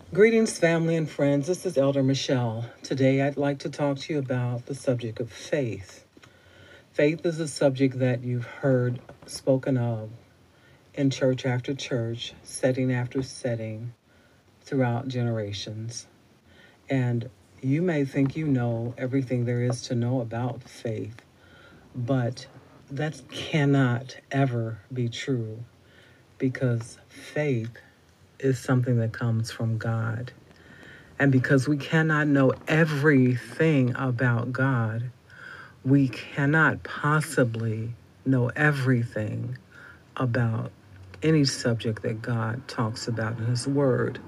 Greetings, family and friends. This is Elder Michelle. Today, I'd like to talk to you about the subject of faith. Faith is a subject that you've heard spoken of in church after church, setting after setting, throughout generations. And you may think you know everything there is to know about faith, but that cannot ever be true because faith is something that comes from God. And because we cannot know everything about God, we cannot possibly know everything about any subject that God talks about in His Word.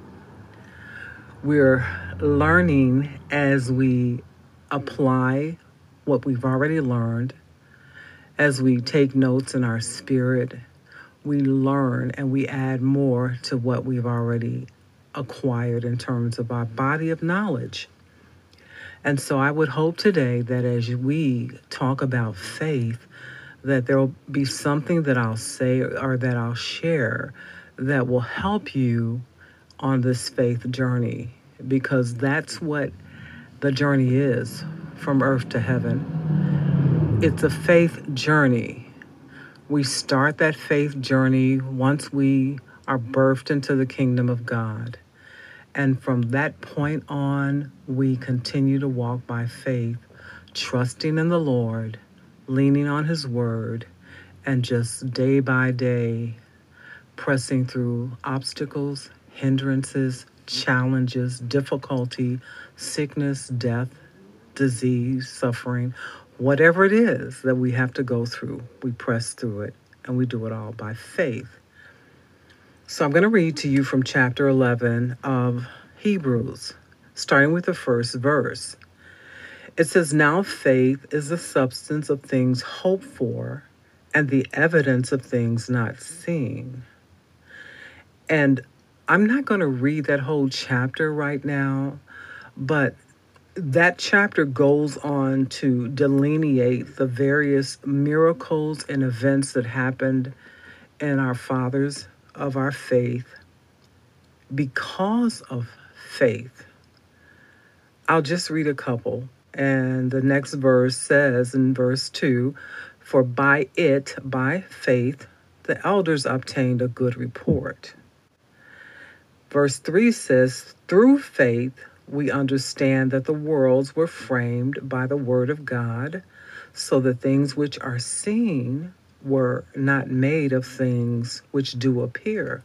We're learning as we apply what we've already learned, as we take notes in our spirit, we learn and we add more to what we've already acquired in terms of our body of knowledge. And so I would hope today that as we talk about faith, that there will be something that I'll say or that I'll share that will help you on this faith journey, because that's what the journey is, from earth to heaven. It's a faith journey. We start that faith journey once we are birthed into the kingdom of God. And from that point on, we continue to walk by faith, trusting in the Lord, leaning on His Word, and just day by day pressing through obstacles, hindrances, challenges, difficulty, sickness, death, disease, suffering, whatever it is that we have to go through, we press through it, and we do it all by faith. So I'm going to read to you from chapter 11 of Hebrews, starting with the first verse. It says, "Now faith is the substance of things hoped for and the evidence of things not seen." And I'm not going to read that whole chapter right now, but that chapter goes on to delineate the various miracles and events that happened in our fathers of our faith because of faith. I'll just read a couple. And the next verse says in verse 2, "For by faith, the elders obtained a good report." Verse 3 says, "Through faith, we understand that the worlds were framed by the word of God, so that things which are seen were not made of things which do appear."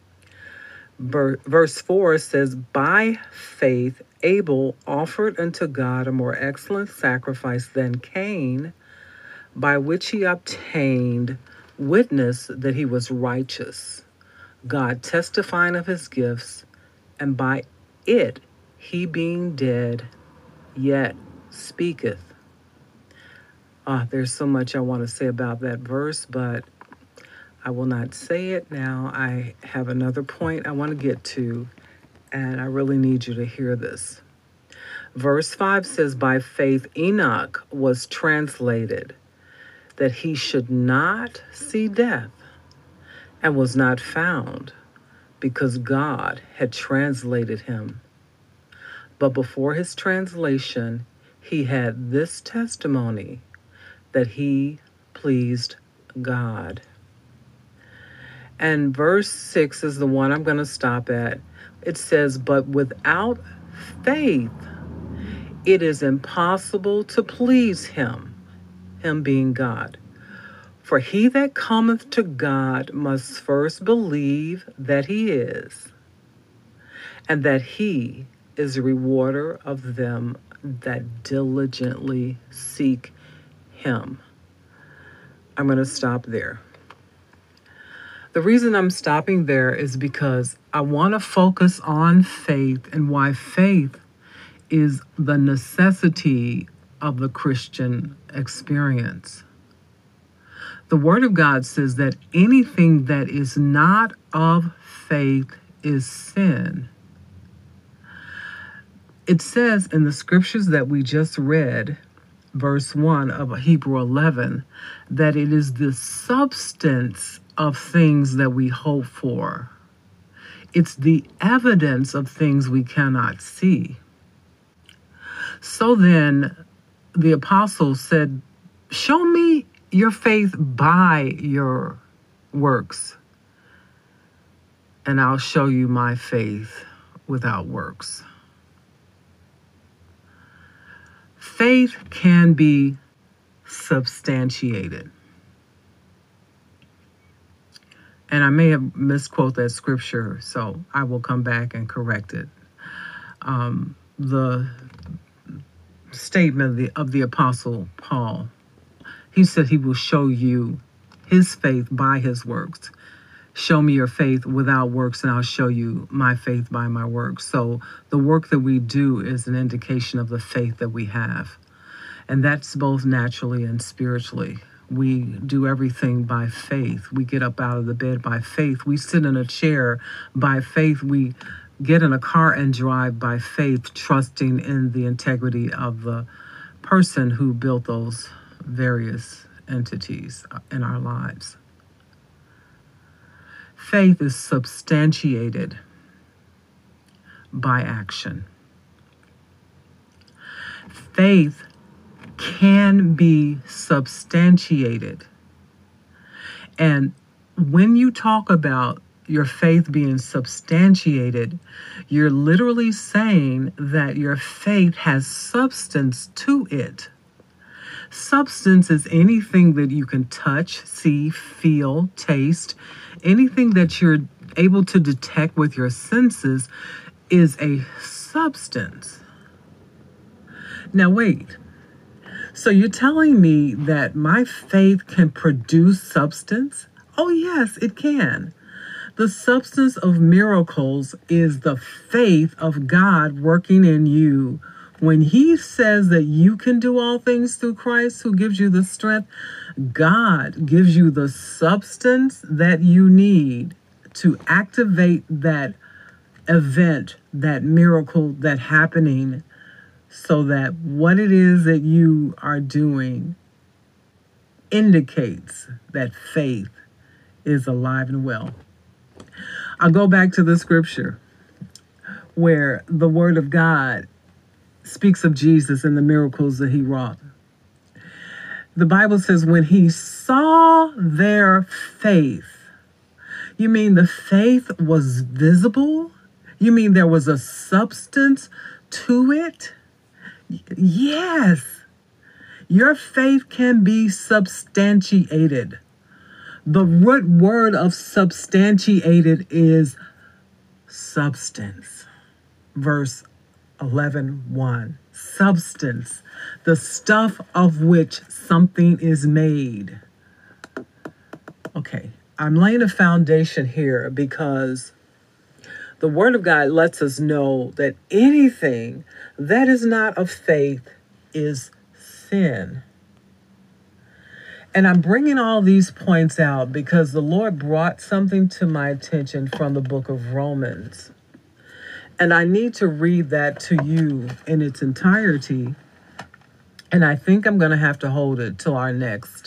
Verse 4 says, "By faith, Abel offered unto God a more excellent sacrifice than Cain, by which he obtained witness that he was righteous, God testifying of his gifts, and by it he being dead yet speaketh." There's so much I want to say about that verse, but I will not say it now. I have another point I want to get to, and I really need you to hear this. Verse 5 says, "By faith Enoch was translated, that he should not see death, and was not found, because God had translated him. But before his translation, he had this testimony, that he pleased God." And verse 6 is the one I'm going to stop at. It says, "But without faith, it is impossible to please him," him being God. "For he that cometh to God must first believe that he is, and that he is a rewarder of them that diligently seek him." I'm going to stop there. The reason I'm stopping there is because I want to focus on faith and why faith is the necessity of the Christian experience. The Word of God says that anything that is not of faith is sin. It says in the scriptures that we just read, verse 1 of Hebrew 11, that it is the substance of things that we hope for. It's the evidence of things we cannot see. So then the apostle said, show me your faith by your works, and I'll show you my faith without works. Faith can be substantiated. And I may have misquoted that scripture, so I will come back and correct it. The statement of the Apostle Paul, he said he will show you his faith by his works. Show me your faith without works, and I'll show you my faith by my works. So the work that we do is an indication of the faith that we have. And that's both naturally and spiritually. We do everything by faith. We get up out of the bed by faith. We sit in a chair by faith. We get in a car and drive by faith, trusting in the integrity of the person who built those various entities in our lives. Faith is substantiated by action. Faith can be substantiated. And when you talk about your faith being substantiated, you're literally saying that your faith has substance to it. Substance is anything that you can touch, see, feel, taste. Anything that you're able to detect with your senses is a substance. Now wait. So you're telling me that my faith can produce substance? Oh yes, it can. The substance of miracles is the faith of God working in you. When he says that you can do all things through Christ who gives you the strength, God gives you the substance that you need to activate that event, that miracle, that happening, so that what it is that you are doing indicates that faith is alive and well. I'll go back to the scripture where the word of God speaks of Jesus and the miracles that he wrought. The Bible says when he saw their faith, you mean the faith was visible? You mean there was a substance to it? Yes, your faith can be substantiated. The root word of substantiated is substance. Verse 11:1. Substance, the stuff of which something is made. Okay, I'm laying a foundation here because the Word of God lets us know that anything that is not of faith is sin. And I'm bringing all these points out because the Lord brought something to my attention from the book of Romans. And I need to read that to you in its entirety. And I think I'm going to have to hold it till our next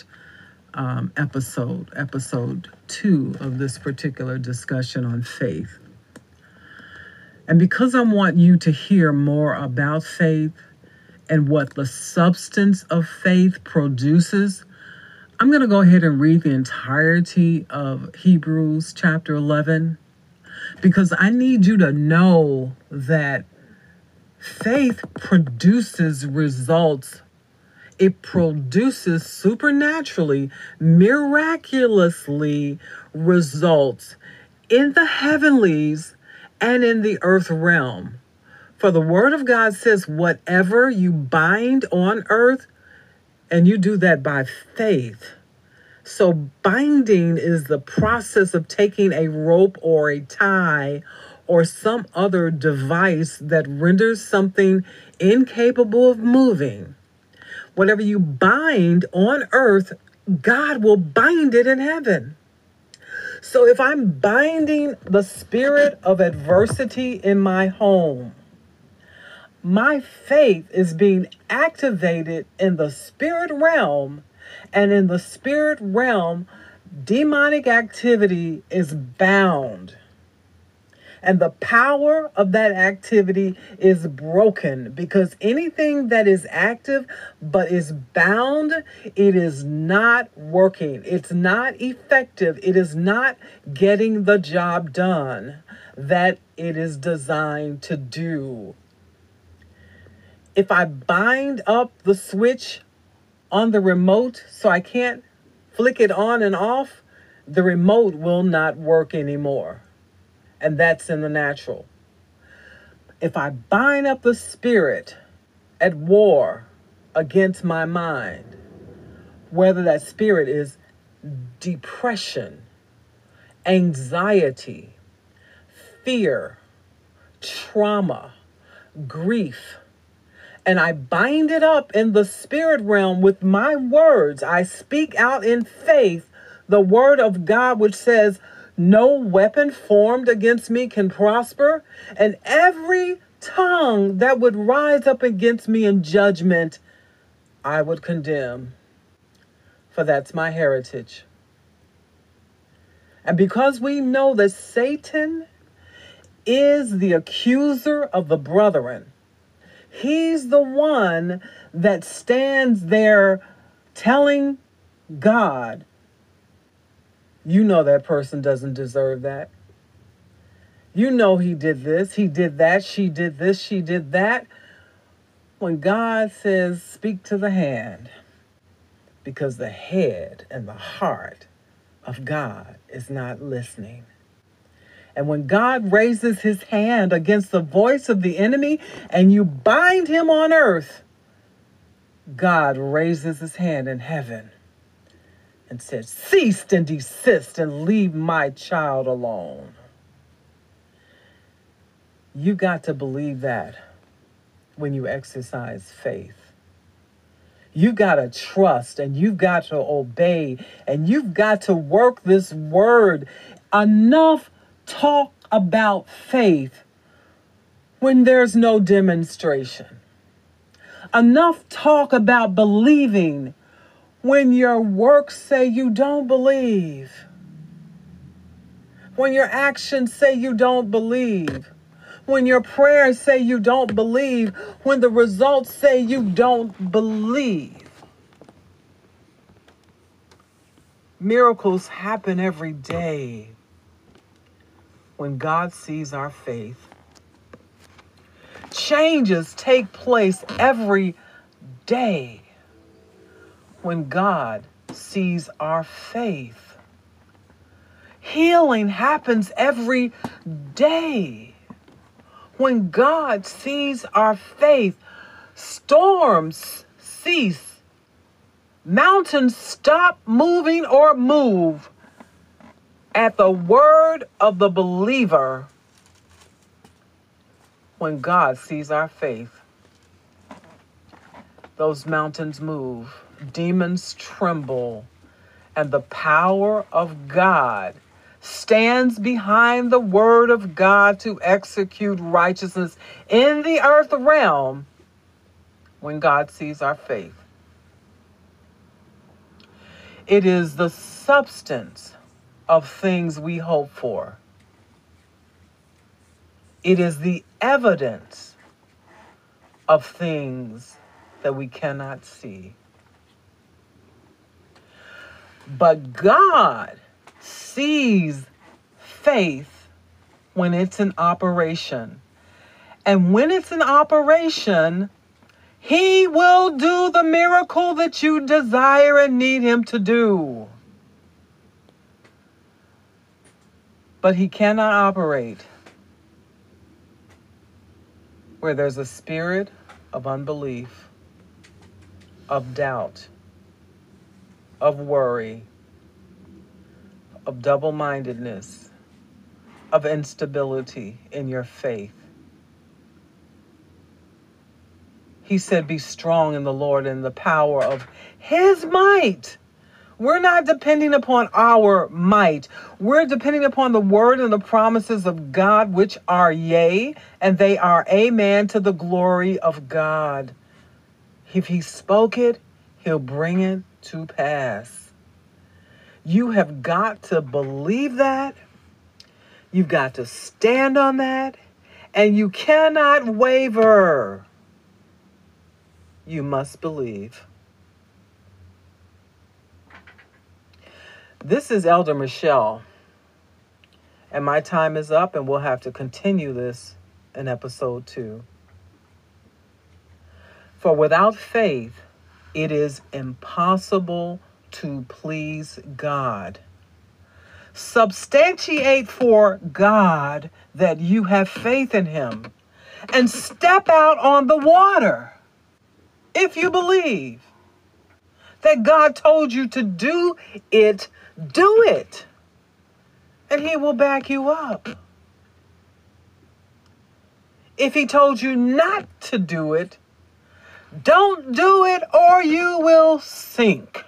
episode 2 of this particular discussion on faith. And because I want you to hear more about faith and what the substance of faith produces, I'm going to go ahead and read the entirety of Hebrews chapter 11, because I need you to know that faith produces results. It produces supernaturally, miraculously results in the heavenlies and in the earth realm. For the word of God says, whatever you bind on earth, and you do that by faith. So binding is the process of taking a rope or a tie or some other device that renders something incapable of moving. Whatever you bind on earth, God will bind it in heaven. So if I'm binding the spirit of adversity in my home, my faith is being activated in the spirit realm, and in the spirit realm, demonic activity is bound. And the power of that activity is broken, because anything that is active but is bound, it is not working. It's not effective. It is not getting the job done that it is designed to do. If I bind up the switch on the remote so I can't flick it on and off, the remote will not work anymore. And that's in the natural. If I bind up the spirit at war against my mind, whether that spirit is depression, anxiety, fear, trauma, grief, and I bind it up in the spirit realm with my words, I speak out in faith the word of God, which says, no weapon formed against me can prosper, and every tongue that would rise up against me in judgment, I would condemn. For that's my heritage. And because we know that Satan is the accuser of the brethren, he's the one that stands there telling God, you know that person doesn't deserve that. You know he did this, he did that, she did this, she did that. When God says, speak to the hand, because the head and the heart of God is not listening. And when God raises his hand against the voice of the enemy and you bind him on earth, God raises his hand in heaven and says, cease and desist and leave my child alone. You got to believe that when you exercise faith. You've got to trust and you've got to obey and you've got to work this word. Enough talk about faith when there's no demonstration. Enough talk about believing when your works say you don't believe. When your actions say you don't believe. When your prayers say you don't believe. When the results say you don't believe. Miracles happen every day when God sees our faith. Changes take place every day when God sees our faith. Healing happens every day when God sees our faith. Storms cease. Mountains stop moving or move at the word of the believer when God sees our faith. Those mountains move. Demons tremble, and the power of God stands behind the word of God to execute righteousness in the earth realm when God sees our faith. It is the substance of things we hope for. It is the evidence of things that we cannot see. But God sees faith when it's in operation. And when it's in operation, he will do the miracle that you desire and need him to do. But he cannot operate where there's a spirit of unbelief, of doubt, of worry, of double-mindedness, of instability in your faith. He said, be strong in the Lord and the power of his might. We're not depending upon our might. We're depending upon the word and the promises of God, which are yea, and they are amen to the glory of God. If he spoke it, he'll bring it to pass. You have got to believe that. You've got to stand on that, and you cannot waver. You must believe. This is Elder Michelle, and my time is up, and we'll have to continue this in episode 2. For without faith, it is impossible to please God. Substantiate for God that you have faith in Him, and step out on the water. If you believe that God told you to do it, do it, and He will back you up. If He told you not to do it, don't do it or you will sink.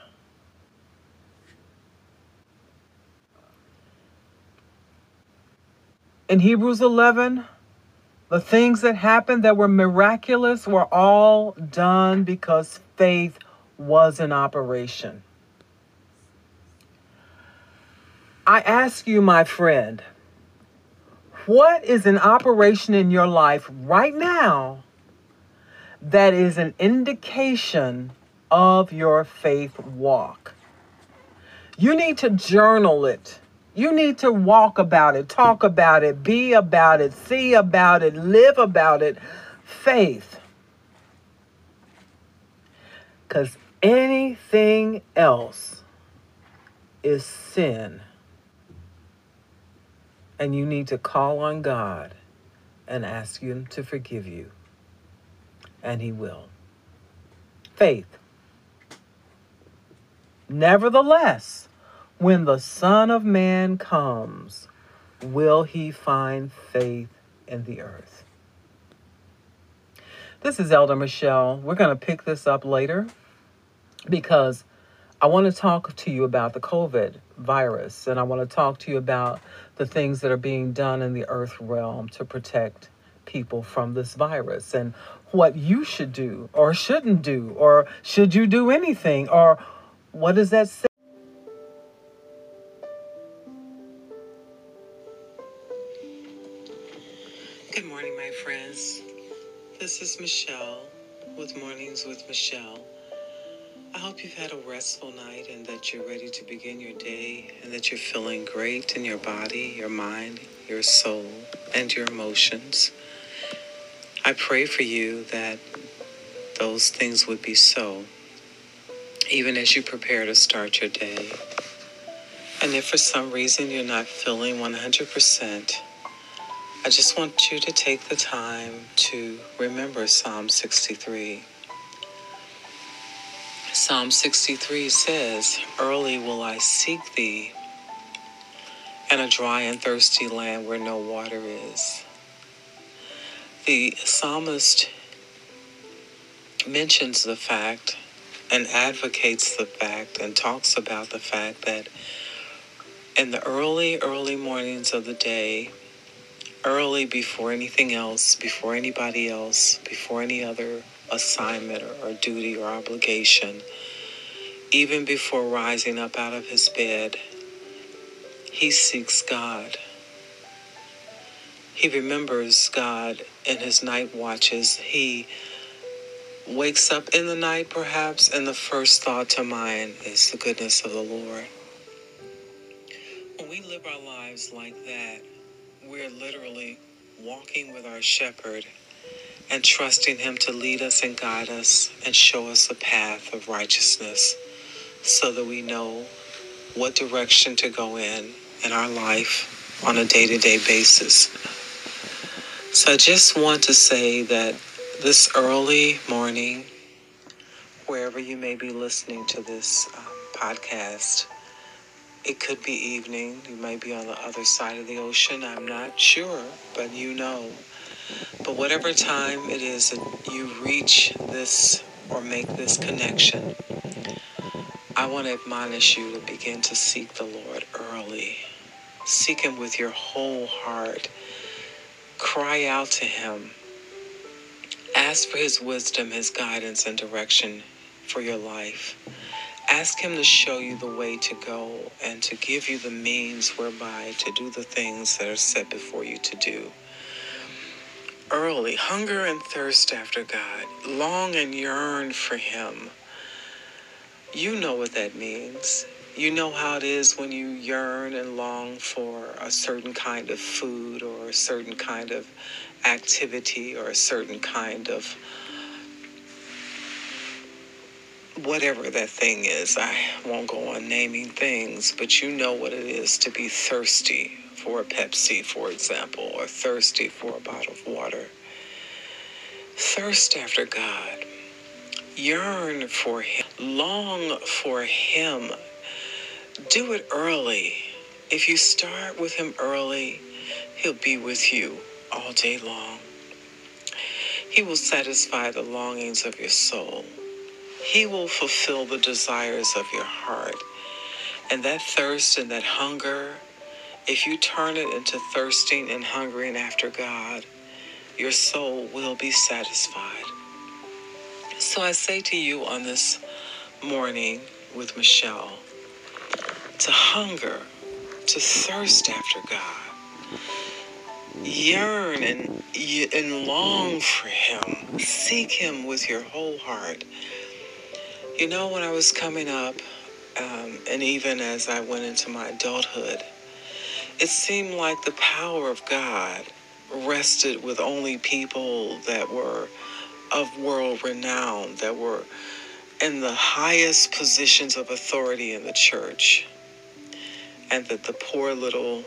In Hebrews 11, the things that happened that were miraculous were all done because faith was in operation. I ask you, my friend, what is in operation in your life right now that is an indication of your faith walk? You need to journal it. You need to walk about it, talk about it, be about it, see about it, live about it. Faith. Because anything else is sin. And you need to call on God and ask Him to forgive you. And He will. Faith. Nevertheless, when the Son of Man comes, will He find faith in the earth? This is Elder Michelle. We're going to pick this up later because I want to talk to you about the COVID virus, and I want to talk to you about the things that are being done in the earth realm to protect people from this virus, and what you should do or shouldn't do, or should you do anything, or what does that say? Good morning, my friends. This is Michelle with Mornings with Michelle. I hope you've had a restful night and that you're ready to begin your day and that you're feeling great in your body, your mind, your soul, and your emotions. I pray for you that those things would be so, even as you prepare to start your day. And if for some reason you're not feeling 100%, I just want you to take the time to remember Psalm 63. Psalm 63 says, "Early will I seek thee in a dry and thirsty land where no water is." The psalmist mentions the fact and advocates the fact and talks about the fact that in the early mornings of the day, early before anything else, before anybody else, before any other assignment or duty or obligation, even before rising up out of his bed, he seeks God. He remembers God in his night watches. He wakes up in the night perhaps, and the first thought to mind is the goodness of the Lord. When we live our lives like that, we're literally walking with our shepherd and trusting him to lead us and guide us and show us a path of righteousness so that we know what direction to go in our life on a day-to-day basis. So I just want to say that this early morning, wherever you may be listening to this podcast, it could be evening, you might be on the other side of the ocean, I'm not sure, but you know. But whatever time it is that you reach this or make this connection, I want to admonish you to begin to seek the Lord early. Seek him with your whole heart. Cry out to him. Ask for his wisdom, his guidance, and direction for your life. Ask him to show you the way to go and to give you the means whereby to do the things that are set before you to do. Early, hunger and thirst after God. Long and yearn for him. You know what that means. You know how it is when you yearn and long for a certain kind of food or a certain kind of activity or a certain kind of whatever that thing is. I won't go on naming things, but you know what it is to be thirsty for a Pepsi, for example, or thirsty for a bottle of water. Thirst after God. Yearn for him. Long for him. Do it early. If you start with him early, he'll be with you all day long. He will satisfy the longings of your soul. He will fulfill the desires of your heart. And that thirst and that hunger, if you turn it into thirsting and hungering after God, your soul will be satisfied. So I say to you on this morning with Michelle, to hunger, to thirst after God, yearn and long for him, seek him with your whole heart. You know, when I was coming up, and even as I went into my adulthood, it seemed like the power of God rested with only people that were of world renown, that were in the highest positions of authority in the church, and that the poor little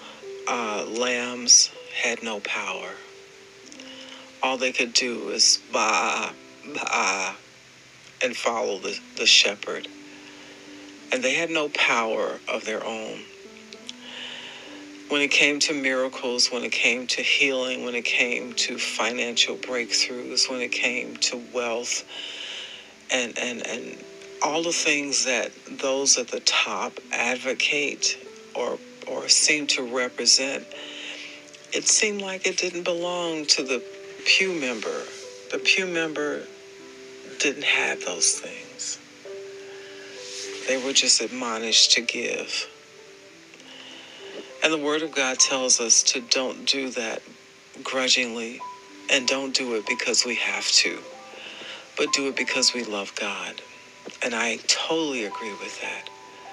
lambs had no power. All they could do is baa, baa, and follow the shepherd. And they had no power of their own. When it came to miracles, when it came to healing, when it came to financial breakthroughs, when it came to wealth, and all the things that those at the top advocate or seem to represent, it seemed like it didn't belong to the pew member. The pew member didn't have those things. They were just admonished to give. And the Word of God tells us to don't do that grudgingly, and don't do it because we have to, but do it because we love God. And I totally agree with that.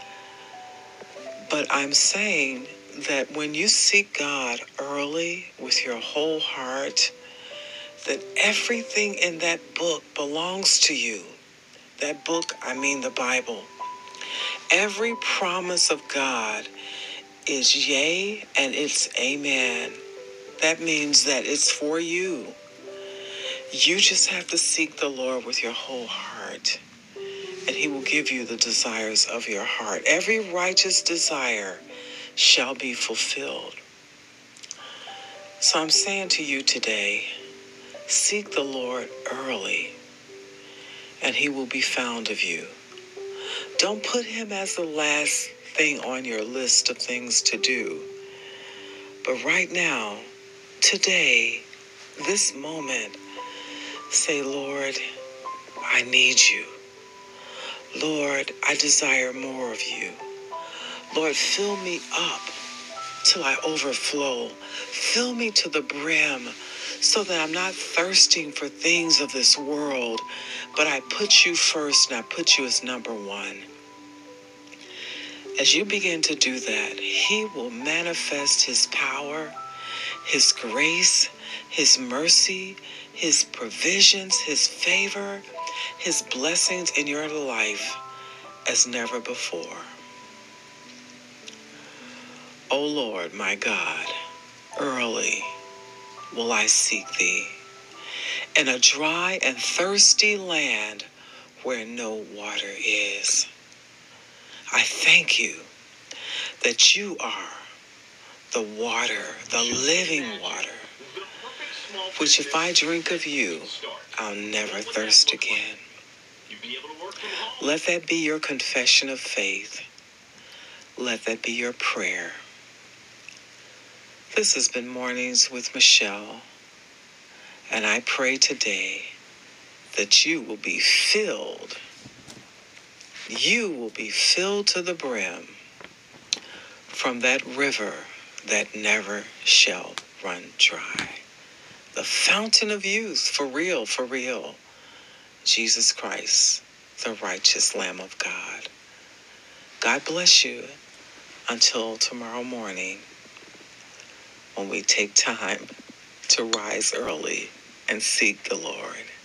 But I'm saying that when you seek God early with your whole heart, that everything in that book belongs to you. That book, I mean the Bible. Every promise of God is yea and it's amen. That means that it's for you. You just have to seek the Lord with your whole heart, and he will give you the desires of your heart. Every righteous desire shall be fulfilled. So I'm saying to you today, seek the Lord early, and he will be found of you. Don't put him as the last thing on your list of things to do. But right now, today, this moment, say, Lord, I need you. Lord, I desire more of you. Lord, fill me up till I overflow. Fill me to the brim so that I'm not thirsting for things of this world, but I put you first and I put you as number one. As you begin to do that, he will manifest his power, his grace, his mercy, his provisions, his favor, his blessings in your life as never before. O Lord, my God, early will I seek thee in a dry and thirsty land where no water is. I thank you that you are the water, the living water, which if I drink of you, I'll never thirst again. Let that be your confession of faith. Let that be your prayer. This has been Mornings with Michelle, and I pray today that you will be filled you will be filled to the brim from that river that never shall run dry. The fountain of youth, for real, for real. Jesus Christ, the righteous Lamb of God. God bless you until tomorrow morning when we take time to rise early and seek the Lord.